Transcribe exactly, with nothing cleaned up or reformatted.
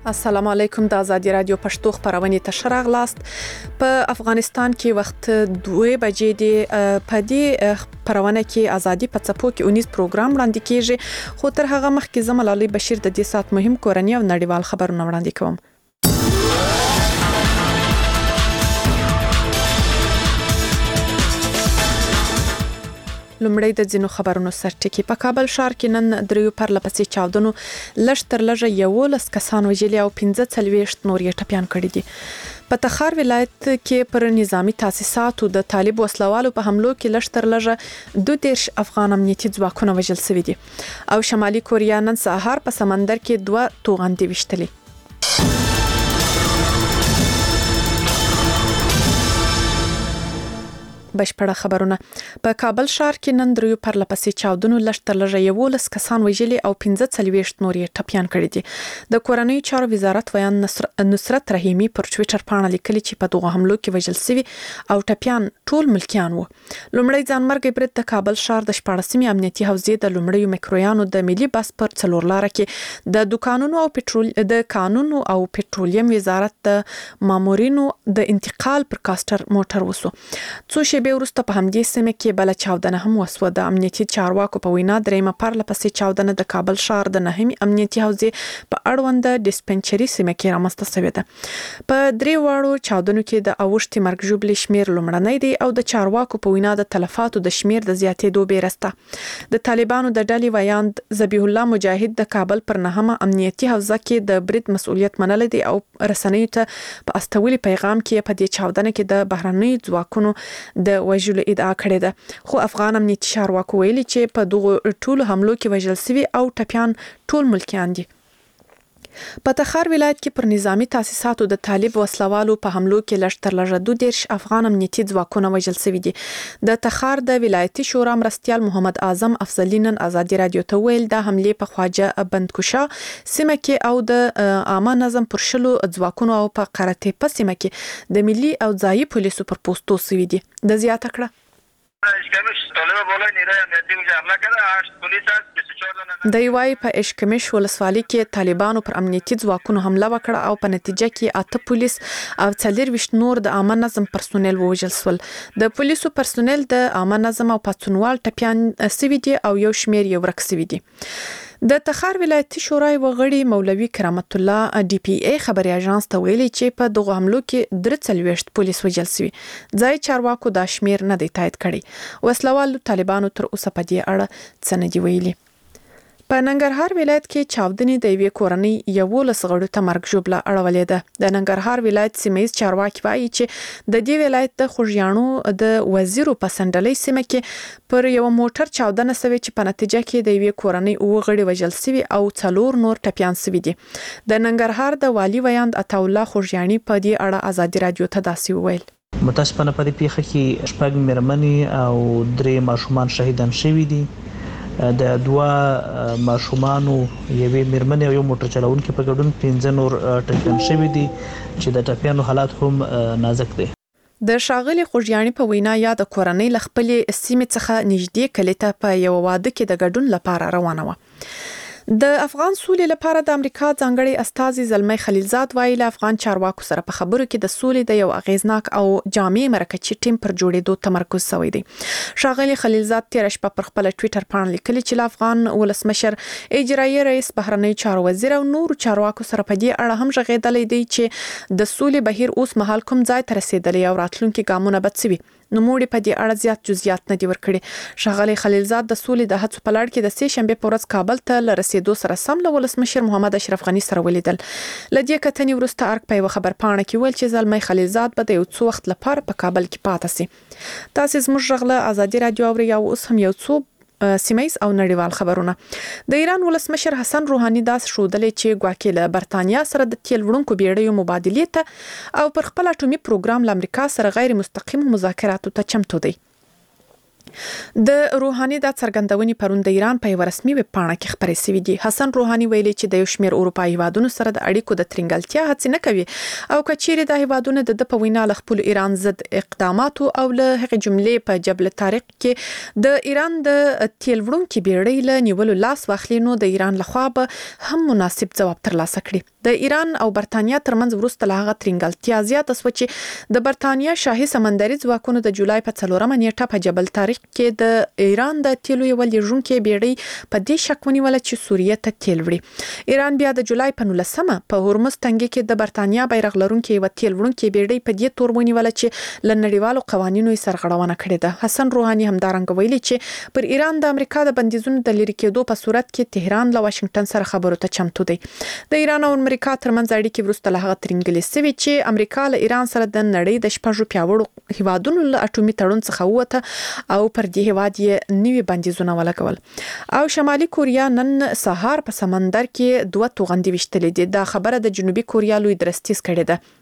السلام علیکم. د آزادي رادیو پښتو خبرونه ته شراغلاست. په افغانستان کې وخت دوه بجې دی. په دې خبرونه کې ازادي په څپو کې اونیز پروګرام وړاندې کیږي، خو تر هغه مخکې زموږ علي بشیر د دې سات مهم کورنۍ او نړیوال خبرونه وړاندې کوم. لومړی د ځینو خبرونو سرټکی. په کابل ښار کې نن دریو پرلپسې چاودنو لږ تر لږه یولس کسان وژلي او پنځه څلوېښت نور یې ټپیان کړي دي. په تخار ولایت کې پر نظامی تاسیساتو د طالب وسلوالو په حملو کې لږ تر لږه دوه دېرش افغان امنیتي ځواکونه وژل شوي دي او شمالي کوریا نن سهار په سمندر کې دوه توغندي وشتلي. بشپړه خبرونه. په کابل ښار کې نن دریو پرلپسې چاودنو لږ تر لږه یولس کسان وژلي او پنځه څلوېښت نور یې ټپیان کړي دي. د کورنۍ چارو وزارت ویان نصرت رحیمي پر ټویټر باندې لیکلي چې په دغه حملو کې وژل شوي او ټپیان ټول ملکیان وو. لومړی ځانمرګي برید د کابل ښار د شپاړسمې امنیتي حوزې د لومړیو میکرویانو د ملي بس پر څلور لاره کې د دوکانونو او پټرول د قانون او پټرولیم وزارت د مامورینو د انتقال پر کاستر موټر وسو. څو شیبې وروسته په همدې سیمه کې بل چاودنه هم وسوه. د امنیتي چارواکو په وینا درېمه پرلپسې چاودنه د کابل ښار د نهمې امنیتي حوزې په اړوند ډیسپنسري سیمه کې رامنځته شوې ده. په درې واړو چاودنو کې د اوښتي مرګ ژوبلې شمیر لومړنی دی او د چارواکو په وینا د تلفاتو د شمیر د زیاتېدو بیرسته. د طالبانو د ډلې ویاند ذبیح الله مجاهد د کابل پر نهمه امنیتي حوزه کې د برید مسؤلیت منلی دی او رسنیو ته په استولي پیغام کې په دې چاودنه کې د بهرنۍ ځواکونو د وژلو ادعا کړې ده، خو افغان امنیتي چارواکو ویلي چې په دغه ټولو حملو کې وژل شوي او ټپیان ټول ملکیان دي. په تخار ولایت کې پر نظامی تاسیساتو د طالب وسلوالو په حملو کې لږ تر لږه دوه دېرش افغان امنیتي ځواکونه وژل شوي دي. د تخار د ولایتي شورا مرستیال محمد اعظم افضلي نن آزادي رادیو ته ویل د حملې په خواجه بندکوشا سیمه کې او د عامه نظم پر شلو ځواکونو او په قرته په سیمه کې د ملي او ځایي پولیسو پر پوسټو شوي دي. د زیاته کړه د یوای په اشکمش ولسوالۍ کې طالبانو پر امنیتي ځواکونو حمله وکړه او په نتیجه کې اته پولیس او څلوېښت نور د عامه نظم پرسونل ووژل شول. د پولیسو پرسونل د عامه نظم او پاتونوال ټپیان شوي دي او یو شمیر یې ورک شوي دي. د تخار ولایتي شورای وغړي مولوي کرامت الله ډي پی ای خبري اژانس ته ویلي چې په دغه حملو کې درې څلوېښت پولیس وژل شوي. ځای چارواکو دا شمیر نه دی تایید کړی. وسلوالو طالبانو تر اوسه په دې اړه څه نه دي ویلي. په ننګرهار ولایت کې چاودنې د یوې کورنۍ یولس غړو ته مرګ ژوبله اړولې ده. د ننګرهار ولایت سیمه‌ییز چارواکي وایي چې د دې ولایت د خوږیاڼو د وزیرو په سندلۍ سیمه کې پر یو موټر چاودنه شوې چې په نتیجه کې د یوې کورنۍ اوه غړي وژل شوي او څلور نور ټپیان شوي دي. د ننګرهار د والي ویاند عطاالله خوږیاڼي په دې اړه آزادي رادیو ته داسې وویل. متاسفانه په دې پیښه کې شپږ مېرمنې او درې ماشومان شهیدان شوي دي. د دوه ماشومانو یوې مېرمنې او یو موټر چلونکي په ګډون پنځه نور ټپیان شوي دي چې د ټپیانو حالات هم نازک دي. د ښاغلي خوږیاڼي په وینا یا د کورنۍ له خپلې سیمې څخه نږدې کلي ته په یو واده کې د ګډون لپاره روانه وه. د افغان سولې لپاره د امریکا ځانګړي استازي زلمي خلیلزاد وایي له افغان چارواکو سره په خبرو کې د سولې د یو اغیزناک او جامع مرکزي ټیم پر جوړېدو تمرکز شوی دی. ښاغلي خلیلزاد تیر شپه پر خپل ټویټر باندې لیکلي چې له افغان ولسمشر اجرایي رئیس بهرنی چارو وزیر او نور چارواکو سره په دې اړه هم ژغېدلې دی چې د سولې بهیر اوس مهال کوم ځای ته رسیدلی او راتلونکي ګامونه به څه وي. نو موږ په دې اړه زیات جزئیات نه دي ورکړي. ښاغلي خلیلزاد د سولې د هڅو په لړ کې د سې شنبه په ورځ کابل ته لرسېدو سره سم له ولسمشر محمد اشرف غني سره ولیدل. لدې کتنې وروسته ارګ په یو خبر پاڼه کې ویل چې زلمي خلیلزاد به د یو څو وخت لپاره په کابل کې پاتې شي. تاسو زموږ غږ له آزادي رادیو اورئ او اوس هم یو څو سیمایز او نړیوال خبرونه. د ایران ولسمشر حسن روحاني داس شودلې چې ګواکې له برتانیا سره د تیل وړونکو بیړیو مبادلې ته او پر خپل اټومي پروګرام له امریکا سره غیر مستقیم مذاکراتو ته چمتو دی. د روحاني د څرګندونې پروند د ایران په رسمي ویب پاڼه کې خبرې شوې دي. حسن روحاني ویلي چې د یو شمېر اروپایي هیوادونو سره د اړیکو د ترنګلتیا هڅه نه کوي او کچېره د هیوادونو د په وینا له خپل ایران ضد اقداماتو او له هغې جملې په جبل طارق کې د ایران د تیل وړونکو بیړۍ له نیولو لاس واخلي نو د ایران لخوا به هم مناسب ځواب ترلاسه کړي. د ایران او برتانیا ترمنځ وروسته له هغه ترنګلتیا زیاته شوه چې د برتانیا شاهي سمندري ځواکونو د جولای په څلورمه نیټه په جبل طارق کې د ایران د تیلو یو لیږونکي بیړۍ په دې شک ونیول چې سوریه ته تیل وړي. ایران بیا د جولای په نولسمه په هرمز تنګي کې د برتانیا بیرغ لرونکي یو تیل وړونکي بیړۍ په دې تور ونیول چې ل نړیوالو قوانینو یې سرغړونه کړې ده. حسن روحاني همدارنګ ویلي چې پر ایران د امریکا د بندیزونو د لری کېدو په صورت کې تهران له واشنگټن سره خبرو ته چمتو دی. د ایران او امریکا ترمنځ اړیکې وروسته له هغه ترنګلې سوي چې امریکا له ایران سره د نړۍ د شپږو پیاوړو هیوادونو له اټومي تړون څخه ووته او پر دې هیواد یې نوي بندیزونه ولګول. او شمالي کوریا نن سهار په سمندر کې دوه توغندي وشتلې دي. دا خبره د جنوبي کوریا لوی درستیز کړې ده.